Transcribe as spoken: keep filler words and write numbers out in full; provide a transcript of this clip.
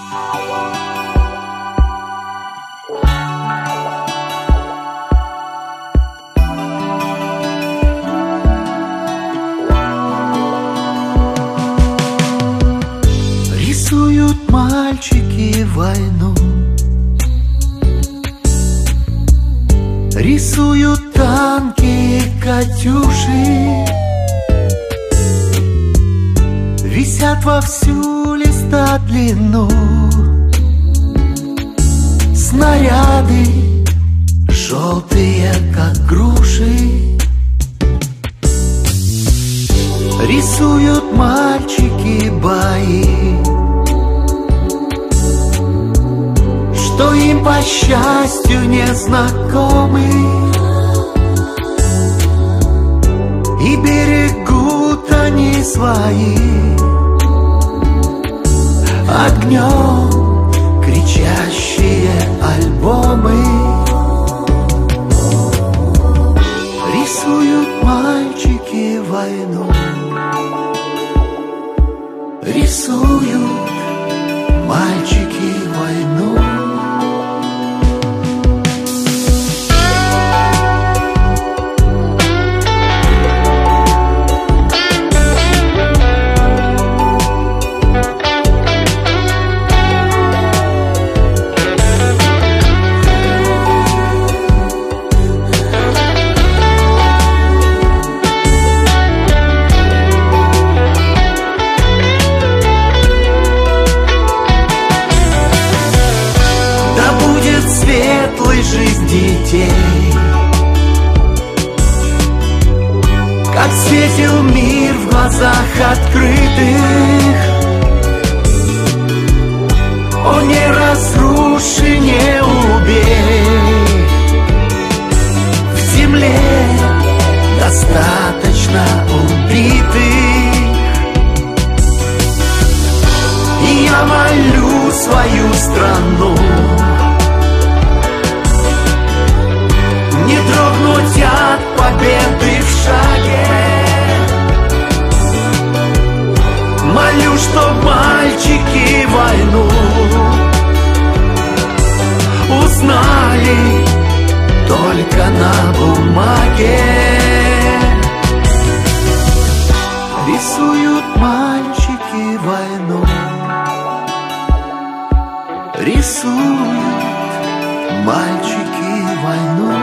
Рисуют мальчики войну, рисуют танки и катюши, висят во всю листа длину снаряды, желтые, как груши. Рисуют мальчики бои, что им по счастью не знакомы, и берегут они свои огнем кричащие альбомы. Рисуют мальчики войну, рисуют мальчики войну. Светлой жизнь детей, как светил мир в глазах открытых. О, не разруши, не убей, в земле достаточно убитых. И я молю свою страну не дрогнуть от победы в шаге. Молю, чтоб мальчики войну узнали только на бумаге. Рисуют мальчики войну, рисуют мальчики войну.